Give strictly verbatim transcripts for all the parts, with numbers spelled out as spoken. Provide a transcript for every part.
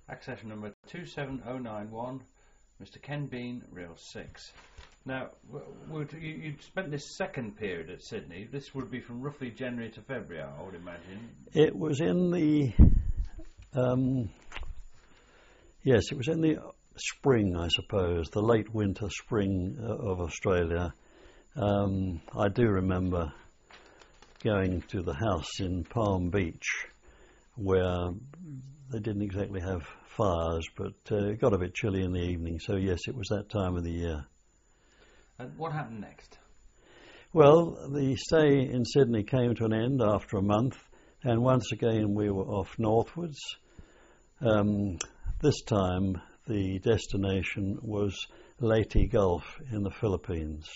Access number two seven oh nine one, Mister Ken Bean, Reel six. Now, would you, you'd spent this second period at Sydney. This would be from roughly January to February, I would imagine. It was in the... Um, yes, it was in the spring, I suppose, the late winter spring uh, of Australia. Um, I do remember going to the house in Palm Beach where they didn't exactly have fires, but uh, it got a bit chilly in the evening, so yes, it was that time of the year. And what happened next? Well, the stay in Sydney came to an end after a month, and once again we were off northwards. Um, this time the destination was Leyte Gulf in the Philippines.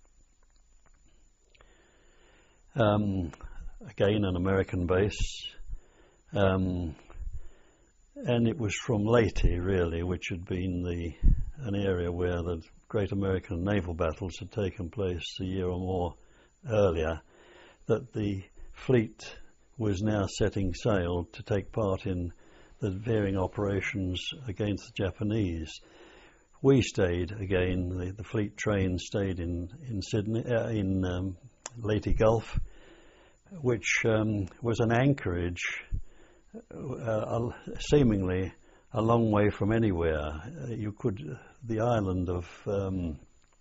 Um, again, an American base, um, and it was from Leyte, really, which had been the an area where the great American naval battles had taken place a year or more earlier, that the fleet was now setting sail to take part in the varying operations against the Japanese. We stayed again, the, the fleet train stayed in, in Sydney, uh, in um, Leyte Gulf, which um, was an anchorage uh, seemingly a long way from anywhere. Uh, you could, the island of um,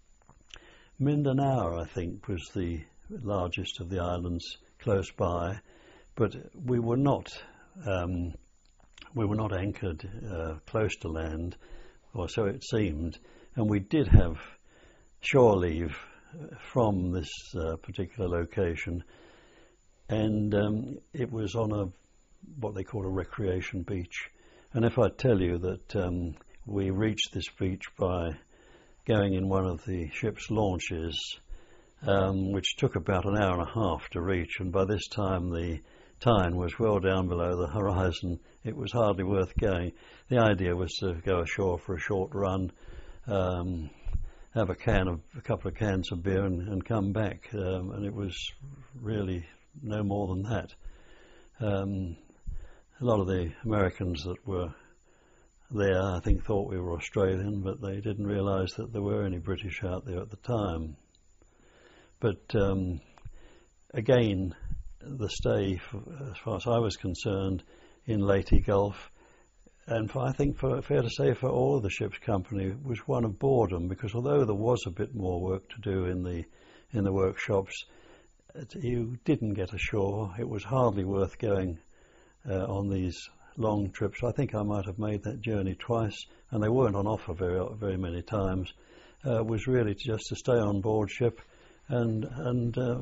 Mindanao, I think, was the largest of the islands close by, but we were not um, we were not anchored uh, close to land, or so it seemed, and we did have shore leave from this uh, particular location, and um, it was on a what they call a recreation beach. And if I tell you that um, we reached this beach by going in one of the ship's launches, um, which took about an hour and a half to reach, and by this time the Tyne was well down below the horizon, it was hardly worth going. The idea was to go ashore for a short run, um, have a can of a couple of cans of beer and, and come back, um, and it was really no more than that. Um, a lot of the Americans that were there, I think, thought we were Australian, but they didn't realise that there were any British out there at the time. But um, again, the stay, for, as far as I was concerned, in Leyte Gulf, and for, I think for, fair to say for all of the ship's company, was one of boredom, because although there was a bit more work to do in the in the workshops, it, you didn't get ashore. It was hardly worth going uh, on these long trips. I think I might have made that journey twice, and they weren't on offer very very many times. Uh, was really just to stay on board ship and and uh,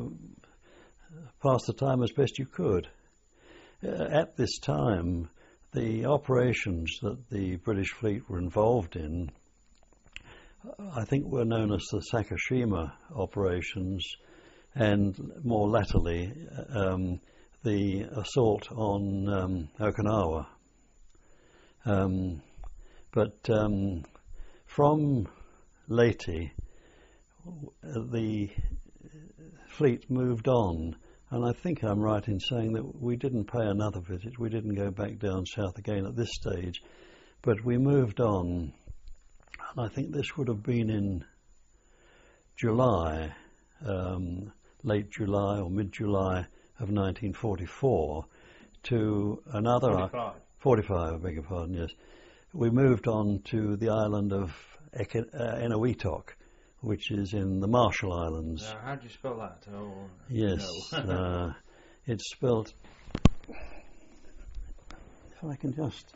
pass the time as best you could. Uh, at this time, the operations that the British fleet were involved in, I think, were known as the Sakashima operations, and more latterly um, the assault on um, Okinawa. Um, but um, from Leyte, the fleet moved on, and I think I'm right in saying that we didn't pay another visit. We didn't go back down south again at this stage, but we moved on, and I think this would have been in July, um, late July or mid-July of nineteen forty-four, to another... forty-five. forty-five, I beg your pardon, yes. We moved on to the island of Eke, uh, Eniwetok, which is in the Marshall Islands. Uh, how do you spell that? Oh, yes, no. uh, it's spelled... If I can just...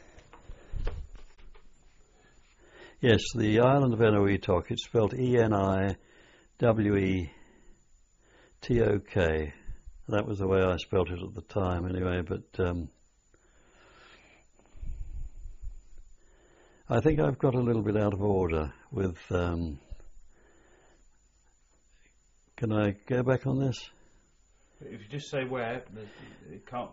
Yes, the island of Eniwetok, it's spelled E N I W E T O K. That was the way I spelt it at the time anyway, but um, I think I've got a little bit out of order with... Um, can I go back on this? If you just say where, it can't...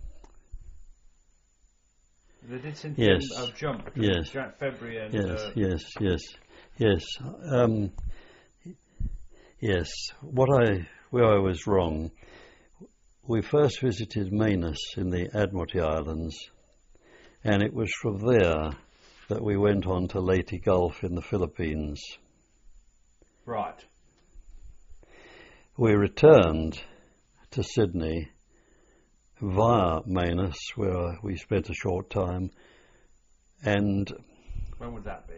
They did seem to yes. a jump between yes. February and... Yes, uh, yes, yes, yes. Um, yes, what I, where I was wrong, we first visited Manus in the Admiralty Islands, and it was from there that we went on to Leyte Gulf in the Philippines. Right. We returned to Sydney via Manus, where we spent a short time, and when would that be?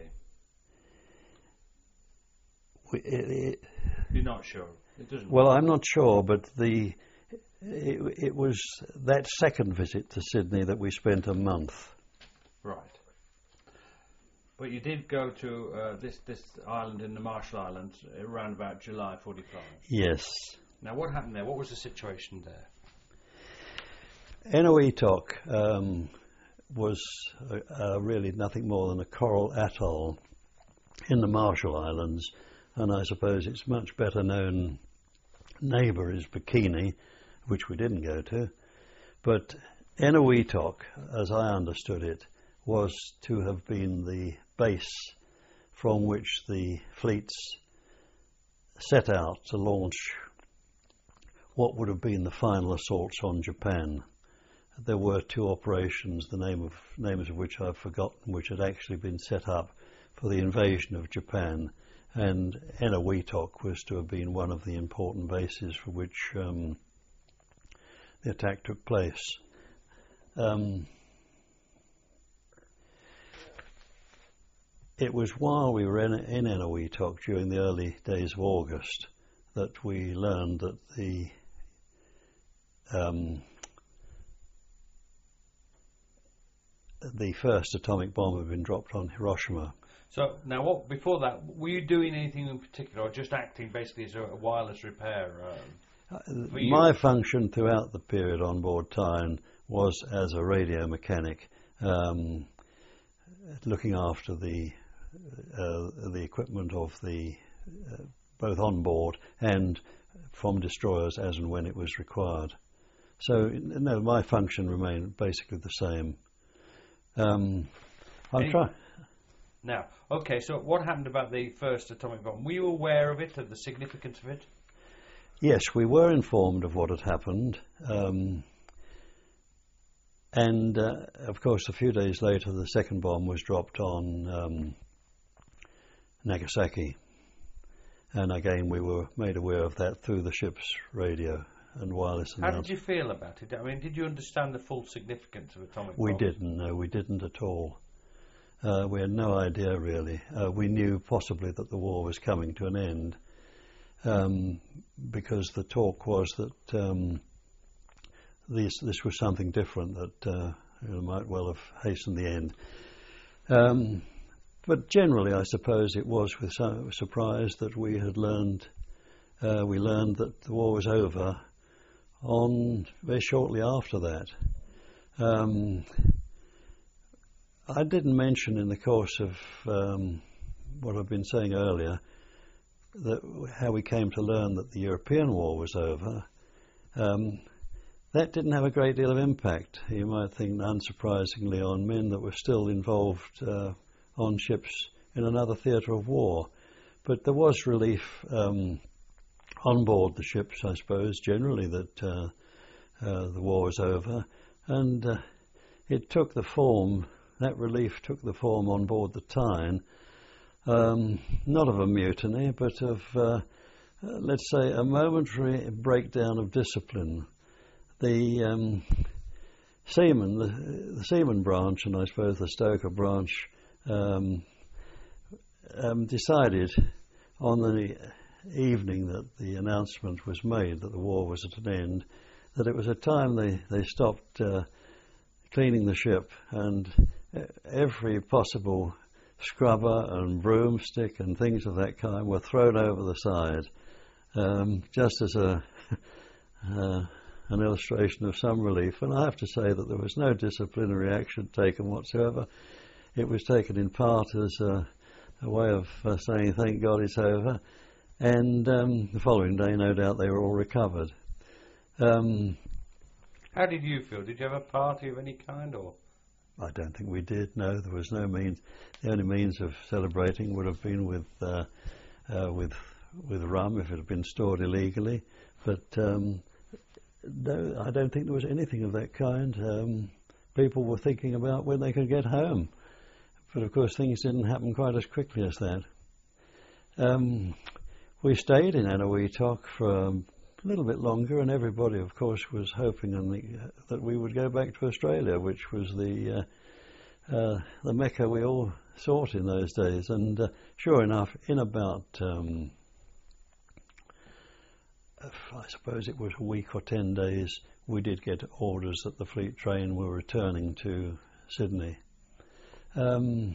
We, it, it, You're not sure. It doesn't. Well, I'm not sure, but the it, it was that second visit to Sydney that we spent a month. Right. But you did go to uh, this this island in the Marshall Islands around about July forty-five. Yes. Now, what happened there? What was the situation there? Eniwetok um, was uh, uh, really nothing more than a coral atoll in the Marshall Islands, and I suppose its much better known neighbour is Bikini, which we didn't go to. But Eniwetok, as I understood it, was to have been the base from which the fleets set out to launch what would have been the final assaults on Japan. There were two operations, the name of names of which I've forgotten, which had actually been set up for the invasion of Japan, and Eniwetok was to have been one of the important bases for which um, the attack took place. Um, It was while we were in, in Eniwetok during the early days of August that we learned that the um, the first atomic bomb had been dropped on Hiroshima. So now, what before that, were you doing anything in particular, or just acting basically as a, a wireless repair? Um, uh, my function throughout the period on board Tyne was as a radio mechanic, um, looking after the Uh, the equipment of the uh, both on board and from destroyers as and when it was required. So no, my function remained basically the same. Um, I'm trying. Now, okay. So what happened about the first atomic bomb? Were you aware of it, of the significance of it? Yes, we were informed of what had happened. Um, and uh, of course, a few days later, the second bomb was dropped on Um, Nagasaki, and again we were made aware of that through the ship's radio and wireless How announcement. did you feel about it? I mean, did you understand the full significance of atomic We bombs? didn't, no, we didn't at all. Uh, we had no idea really. Uh, we knew possibly that the war was coming to an end, um, because the talk was that um, this, this was something different that uh, it might well have hastened the end. Um, But generally, I suppose it was with some surprise that we had learned, uh, we learned that the war was over on very shortly after that. Um, I didn't mention in the course of um, what I've been saying earlier that how we came to learn that the European war was over. Um, that didn't have a great deal of impact, you might think, unsurprisingly, on men that were still involved uh, on ships in another theatre of war. But there was relief um, on board the ships, I suppose, generally, that uh, uh, the war was over. And uh, it took the form, that relief took the form on board the Tyne, um, not of a mutiny, but of, uh, uh, let's say, a momentary breakdown of discipline. The um, seamen, the, the seaman branch, and I suppose the stoker branch, Um, um, decided on the evening that the announcement was made that the war was at an end, that it was a time they, they stopped uh, cleaning the ship, and every possible scrubber and broomstick and things of that kind were thrown over the side, um, just as a uh, an illustration of some relief. And I have to say that there was no disciplinary action taken whatsoever. It was taken in part as a, a way of uh, saying, thank God it's over. And um, the following day, no doubt, they were all recovered. Um, How did you feel? Did you have a party of any kind, or? I don't think we did, no. There was no means. The only means of celebrating would have been with uh, uh, with with rum, if it had been stored illegally. But um, no, I don't think there was anything of that kind. Um, people were thinking about when they could get home. But of course things didn't happen quite as quickly as that. Um, we stayed in Eniwetok for a little bit longer, and everybody of course was hoping on the, uh, that we would go back to Australia, which was the uh, uh, the Mecca we all sought in those days. And uh, sure enough, in about um, I suppose it was a week or ten days, we did get orders that the fleet train were returning to Sydney. Um,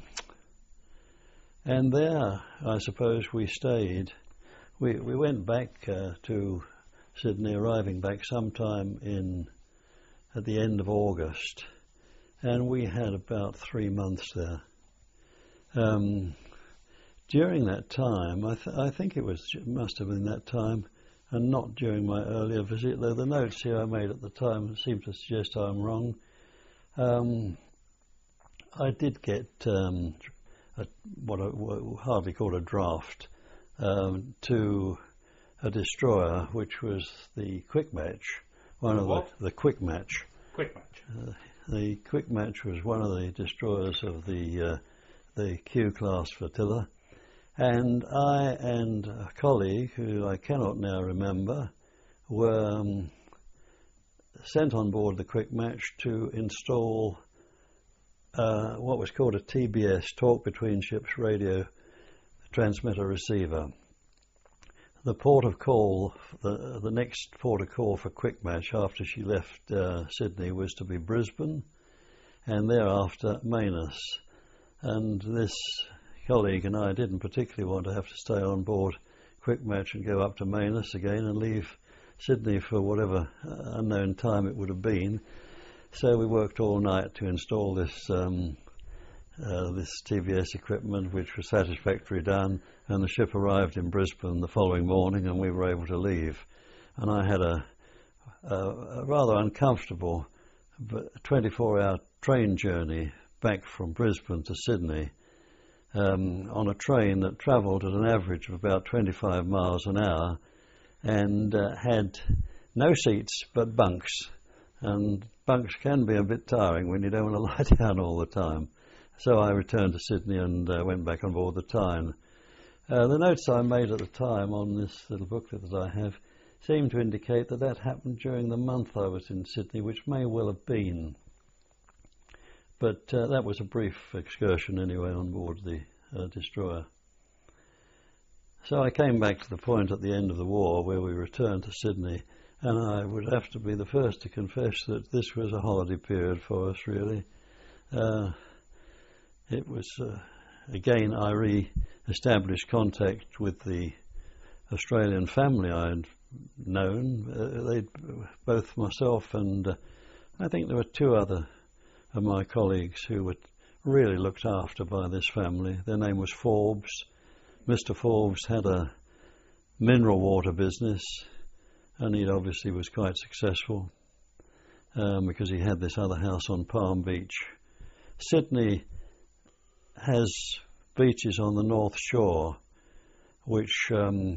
and there, I suppose, we stayed. We we went back uh, to Sydney, arriving back sometime in at the end of August, and we had about three months there. Um, during that time, I, th- I think it was must have been that time, and not during my earlier visit, though the notes here I made at the time seem to suggest I'm wrong. Um, I did get um, a, what I w- hardly call a draft um, to a destroyer, which was the Quick Match, one the of what? the the Quick Match. Quick Match. Uh, the Quick Match was one of the destroyers of the uh, the Q class flotilla. And I and a colleague, who I cannot now remember, were um, sent on board the Quick Match to install uh, what was called a T B S, Talk Between Ships Radio Transmitter Receiver. The port of call, the, the next port of call for Quick Match after she left uh, Sydney was to be Brisbane, and thereafter Manus. And this colleague and I didn't particularly want to have to stay on board Quick Match and go up to Manus again and leave Sydney for whatever uh, unknown time it would have been. So we worked all night to install this um, uh, this T B S equipment, which was satisfactorily done, and the ship arrived in Brisbane the following morning, and we were able to leave. And I had a, a, a rather uncomfortable twenty-four hour train journey back from Brisbane to Sydney, Um, on a train that travelled at an average of about twenty-five miles an hour and uh, had no seats but bunks. And bunks can be a bit tiring when you don't want to lie down all the time. So I returned to Sydney and uh, went back on board the Tyne. Uh, the notes I made at the time on this little booklet that I have seem to indicate that that happened during the month I was in Sydney, which may well have been. But uh, that was a brief excursion anyway on board the uh, destroyer. So I came back to the point at the end of the war where we returned to Sydney, and I would have to be the first to confess that this was a holiday period for us, really. Uh, it was, uh, again, I re-established contact with the Australian family I had known. Uh, they'd, both myself and uh, I think there were two other of my colleagues who were really looked after by this family. Their name was Forbes. Mister Forbes had a mineral water business, and he obviously was quite successful um, because he had this other house on Palm Beach. Sydney has beaches on the North Shore which um,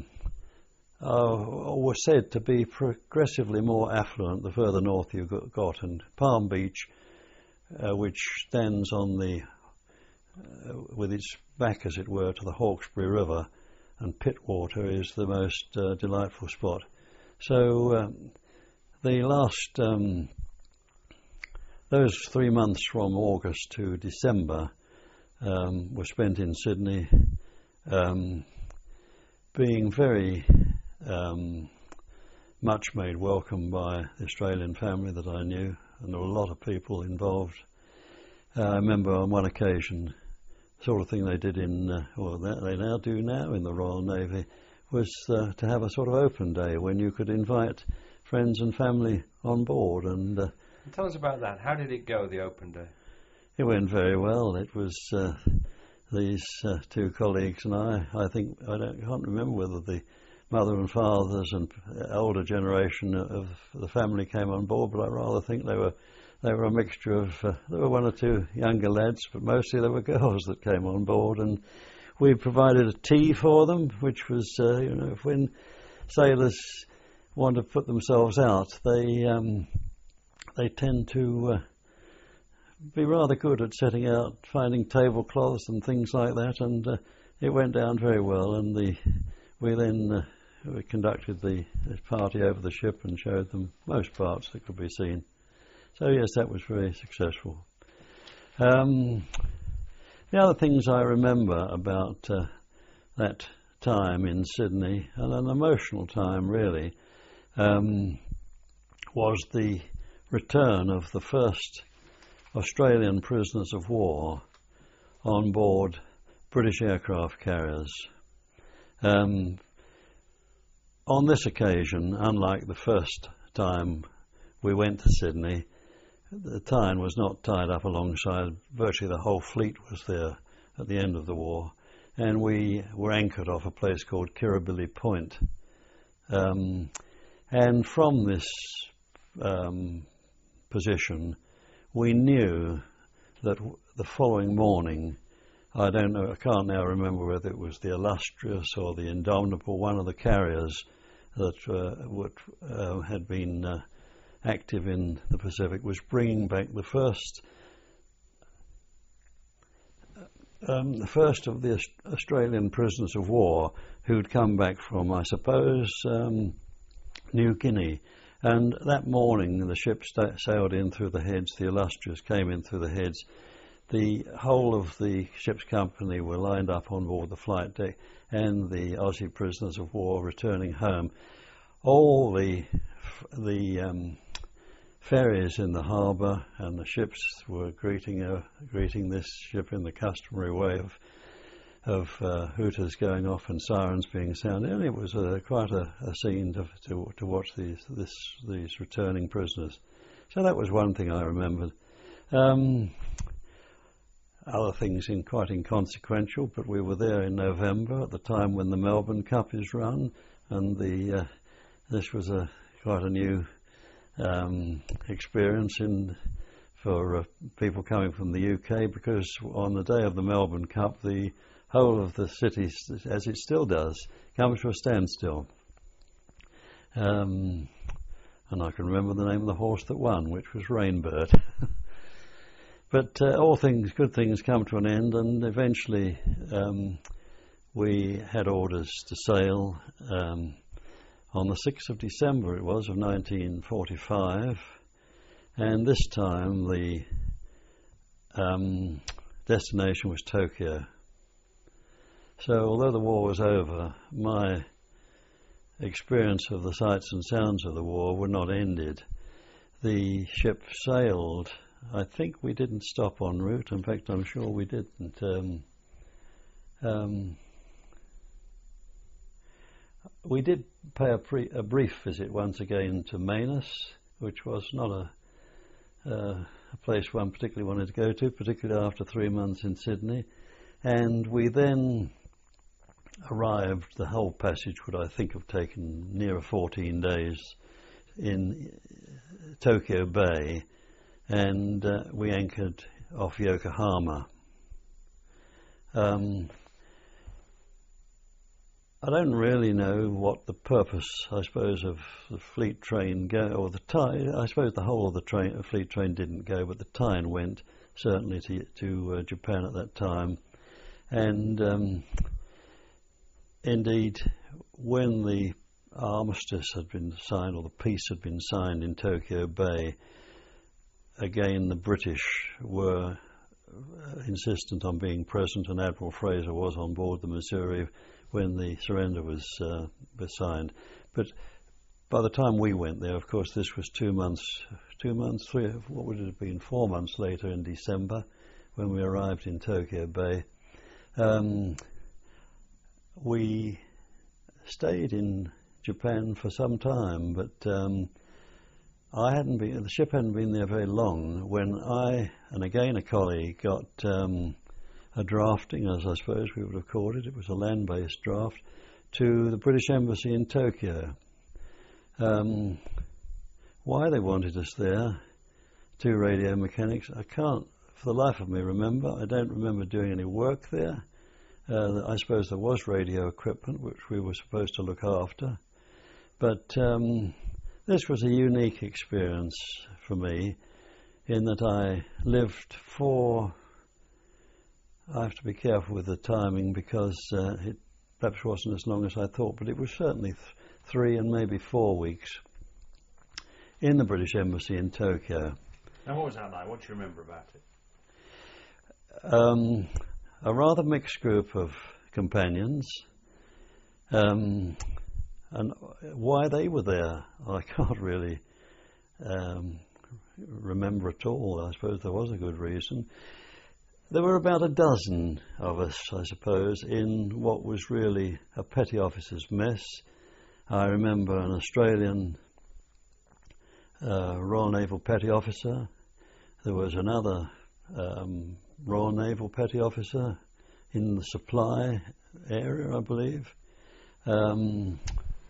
are, were said to be progressively more affluent the further north you got, and Palm Beach, Uh, which stands on the, uh, with its back, as it were, to the Hawkesbury River, and Pittwater is the most uh, delightful spot. So um, the last, um, those three months from August to December um, were spent in Sydney, um, being very um, much made welcome by the Australian family that I knew, and there were a lot of people involved. Uh, I remember on one occasion, the sort of thing they did in, uh, or that they now do now in the Royal Navy, was uh, to have a sort of open day when you could invite friends and family on board. And uh, tell us about that. How did it go, the open day? It went very well. It was uh, these uh, two colleagues and I. I think I don't can't remember whether the mother and fathers and older generation of the family came on board, but I rather think they were they were a mixture of uh, there were one or two younger lads, but mostly there were girls that came on board, and we provided a tea for them, which was uh, you know when sailors want to put themselves out, they um, they tend to uh, be rather good at setting out, finding tablecloths and things like that, and uh, it went down very well. And the we then uh, we conducted the, the party over the ship and showed them most parts that could be seen. So yes, that was very successful. Um, the other things I remember about uh, that time in Sydney, and an emotional time really, um, was the return of the first Australian prisoners of war on board British aircraft carriers. Um, on this occasion, unlike the first time we went to Sydney, the Tyne was not tied up alongside. Virtually the whole fleet was there at the end of the war, and we were anchored off a place called Kirribilli Point. Um, and from this um, position, we knew that w- the following morning, I don't know, I can't now remember whether it was the Illustrious or the Indomitable, one of the carriers that uh, would, uh, had been uh, active in the Pacific, was bringing back the first um, the first of the Aust- Australian prisoners of war who'd come back from, I suppose, um, New Guinea. And that morning the ship sta- sailed in through the Heads, the Illustrious came in through the Heads. The whole of the ship's company were lined up on board the flight deck, and the Aussie prisoners of war returning home. All the the um, ferries in the harbour and the ships were greeting uh, greeting this ship in the customary way of of uh, hooters going off and sirens being sounded, and it was uh, quite a, a scene to, to to watch these this these returning prisoners. So that was one thing I remembered. Um, other things in quite inconsequential, but we were there in November at the time when the Melbourne Cup is run, and the uh, this was a quite a new um, experience in for uh, people coming from the U K, because on the day of the Melbourne Cup, the whole of the city, as it still does, comes to a standstill. Um, and I can remember the name of the horse that won, which was Rainbird. But uh, all things, good things come to an end, and eventually um, we had orders to sail um, on the sixth of December, it was, of nineteen forty-five, and this time the um, destination was Tokyo. So although the war was over, my experience of the sights and sounds of the war were not ended. The ship sailed. I think we didn't stop en route. In fact, I'm sure we didn't. Um, um, we did pay a, pre- a brief visit once again to Manus, which was not a, uh, a place one particularly wanted to go to, particularly after three months in Sydney. And we then arrived, the whole passage would I think have taken nearer fourteen days, in Tokyo Bay, and uh, we anchored off Yokohama. Um, I don't really know what the purpose, I suppose, of the fleet train go, or the Tyne. I suppose the whole of the train, uh, fleet train didn't go, but the Tyne went certainly to to uh, Japan at that time, and um, indeed, when the armistice had been signed, or the peace had been signed in Tokyo Bay, again the British were insistent on being present, and Admiral Fraser was on board the Missouri when the surrender was, uh, was signed. But by the time we went there, of course, this was two months, two months, three, what would it have been, four months later in December, when we arrived in Tokyo Bay. Um, we stayed in Japan for some time, but um, I hadn't been, the ship hadn't been there very long when I, and again a colleague, got um, a drafting, as I suppose we would have called it. It was a land-based draft to the British Embassy in Tokyo. Um, why they wanted us there, two radio mechanics, I can't for the life of me remember. I don't remember doing any work there. Uh, I suppose there was radio equipment which we were supposed to look after. But um, this was a unique experience for me. in that I lived for, I have to be careful with the timing because uh, it perhaps wasn't as long as I thought, but it was certainly th- three and maybe four weeks in the British Embassy in Tokyo. Now, what was that like? What do you remember about it? Um, a rather mixed group of companions, um, and why they were there, I can't really um, remember at all. I suppose there was a good reason. There were about a dozen of us, I suppose, in what was really a petty officer's mess. I remember an Australian uh, Royal Naval petty officer. There was another um, Royal Naval petty officer in the supply area, I believe. Um,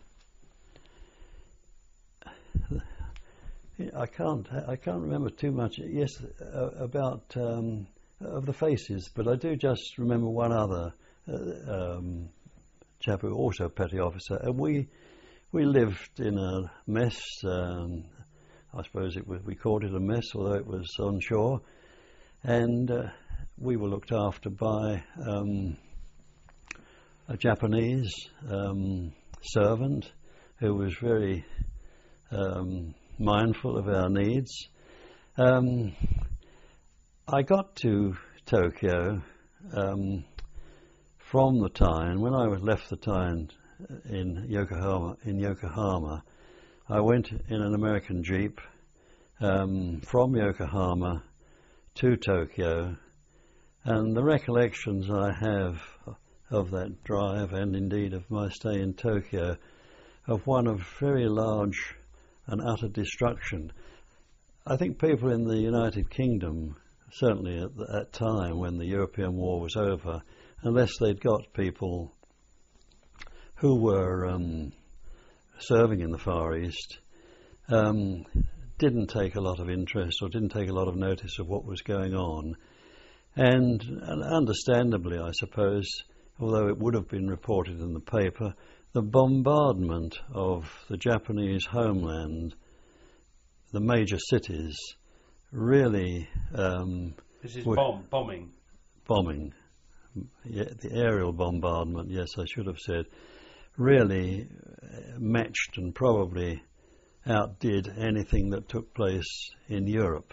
I can't. I can't remember too much. Yes, uh, about um, of the faces, but I do just remember one other uh, um, chap who also a petty officer, and we we lived in a mess. Um, I suppose it was, we called it a mess, although it was on shore, and uh, we were looked after by um, a Japanese um, servant who was very um, mindful of our needs. Um, I got to Tokyo um, from the Tyne. When I left the Tyne in Yokohama, in Yokohama, I went in an American Jeep um, from Yokohama to Tokyo, and the recollections I have of that drive, and indeed of my stay in Tokyo, of one of very large and utter destruction. I think people in the United Kingdom, certainly at that time when the European war was over, unless they'd got people who were um, serving in the Far East, um, didn't take a lot of interest or didn't take a lot of notice of what was going on. And, and understandably, I suppose, although it would have been reported in the paper, the bombardment of the Japanese homeland, the major cities, really... Um, this is bomb, bombing. Bombing. Yeah, the aerial bombardment, yes, I should have said, really matched and probably outdid anything that took place in Europe.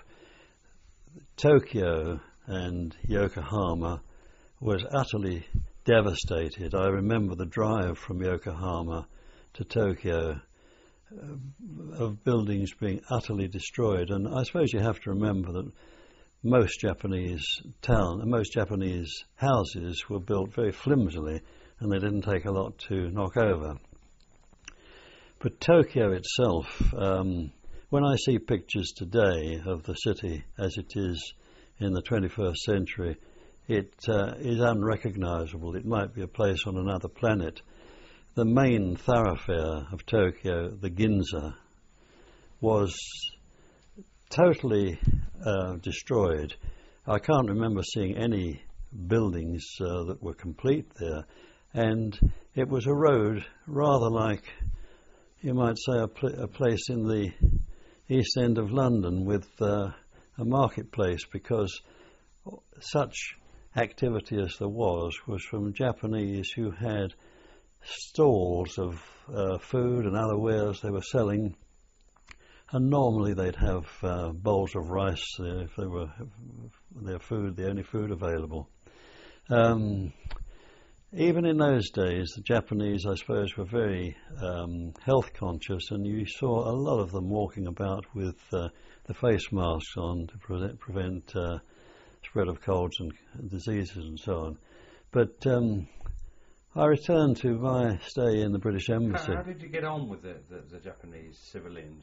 Tokyo and Yokohama was utterly devastated. I remember the drive from Yokohama to Tokyo uh, of buildings being utterly destroyed, and I suppose you have to remember that most Japanese town, most Japanese houses were built very flimsily, and they didn't take a lot to knock over. But Tokyo itself, um, when I see pictures today of the city as it is in the twenty-first century, it uh, is unrecognizable. It might be a place on another planet. The main thoroughfare of Tokyo, the Ginza, was totally uh, destroyed. I can't remember seeing any buildings uh, that were complete there, and it was a road rather like, you might say, a, pl- a place in the East End of London with uh, a marketplace, because such activity as there was was from Japanese who had stalls of uh, food and other wares they were selling, and normally they'd have uh, bowls of rice there if they were their food, the only food available. Um, even in those days, the Japanese, I suppose, were very um, health conscious, and you saw a lot of them walking about with uh, the face masks on to pre- prevent uh, spread of colds and diseases and so on. But um, I returned to my stay in the British Embassy. How, how did you get on with the, the, the Japanese civilians?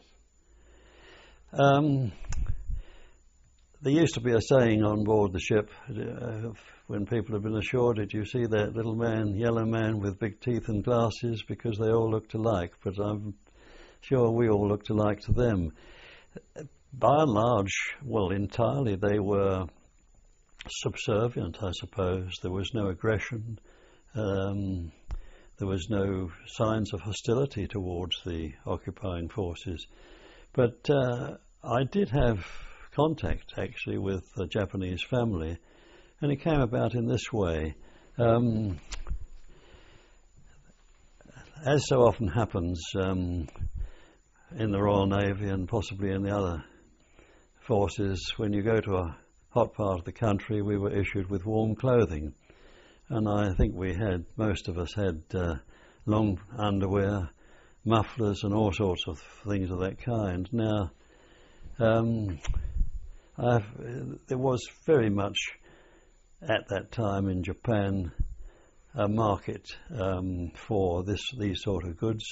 Um, there used to be a saying on board the ship, uh, when people had been ashore, did you see that little man, yellow man with big teeth and glasses, because they all looked alike, but I'm sure we all looked alike to them. By and large, well, entirely, they were subservient, I suppose. There was no aggression. Um, there was no signs of hostility towards the occupying forces. But uh, I did have contact actually with a Japanese family, and it came about in this way. Um, as so often happens um, in the Royal Navy and possibly in the other forces, when you go to a hot part of the country, we were issued with warm clothing, and I think we had, most of us had uh, long underwear, mufflers and all sorts of things of that kind. Now, um, I've, there was very much at that time in Japan a market um, for this these sort of goods,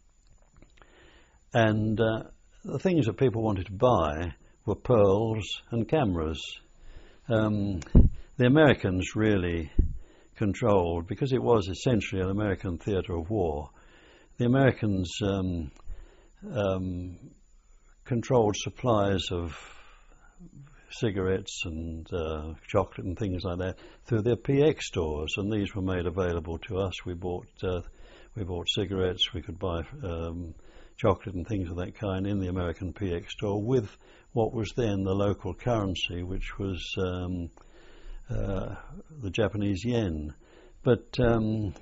and uh, the things that people wanted to buy were pearls and cameras. Um, the Americans really controlled, because it was essentially an American theatre of war. The Americans um, um, controlled supplies of cigarettes and uh, chocolate and things like that through their P X stores, and these were made available to us. We bought uh, we bought cigarettes. We could buy um, chocolate and things of that kind in the American P X store with what was then the local currency, which was um, uh, the Japanese yen. But um,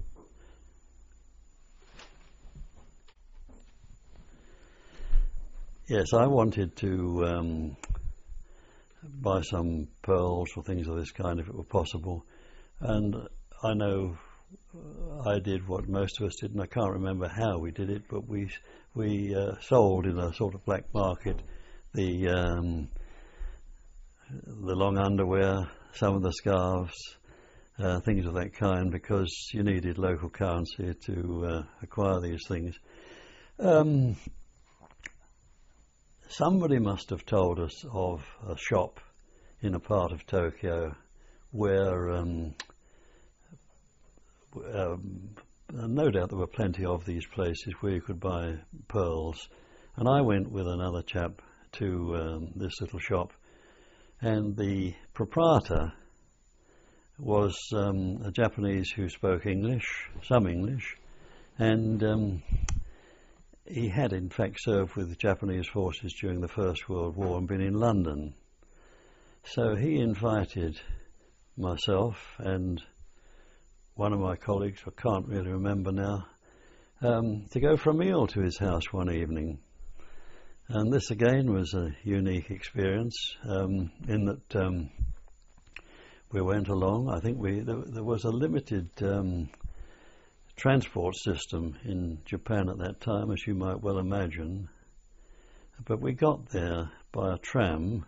yes, I wanted to um, buy some pearls or things of this kind if it were possible, and I know I did what most of us did, and I can't remember how we did it, but we we uh, sold in a sort of black market the um, the long underwear, some of the scarves, uh, things of that kind, because you needed local currency to uh, acquire these things. Um, somebody must have told us of a shop in a part of Tokyo where um, um, no doubt there were plenty of these places where you could buy pearls, and I went with another chap to um, this little shop, and the proprietor was um, a Japanese who spoke English, some English, and um, he had in fact served with the Japanese forces during the First World War and been in London. So he invited myself and one of my colleagues, I can't really remember now, um, to go for a meal to his house one evening. And this again was a unique experience um, in that um, we went along. I think we there, there was a limited um, transport system in Japan at that time, as you might well imagine. But we got there by a tram,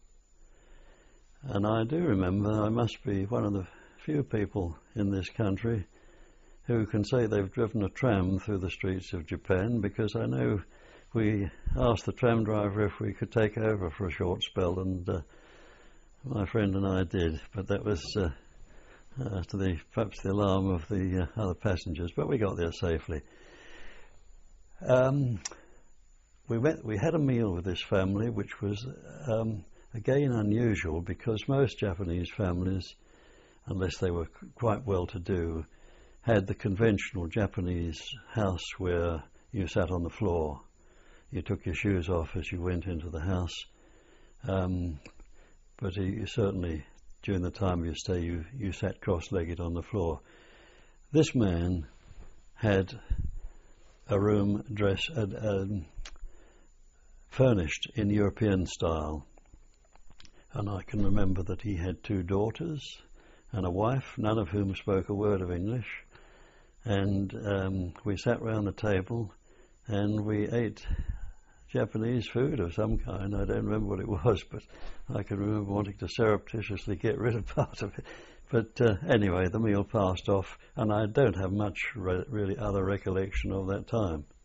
and I do remember I must be one of the few people in this country who can say they've driven a tram through the streets of Japan, because I know we asked the tram driver if we could take over for a short spell, and uh, my friend and I did, but that was uh, uh, to the perhaps the alarm of the uh, other passengers, but we got there safely. Um, we went. We had a meal with this family, which was um, again unusual, because most Japanese families, unless they were quite well-to-do, had the conventional Japanese house where you sat on the floor. You took your shoes off as you went into the house, um, but you certainly, during the time of your stay, you, you sat cross-legged on the floor. This man had a room dress, uh, um, furnished in European style, and I can remember that he had two daughters and a wife, none of whom spoke a word of English, and um, we sat round the table and we ate Japanese food of some kind. I don't remember what it was, but I can remember wanting to surreptitiously get rid of part of it. But uh, anyway, the meal passed off, and I don't have much re- really other recollection of that time.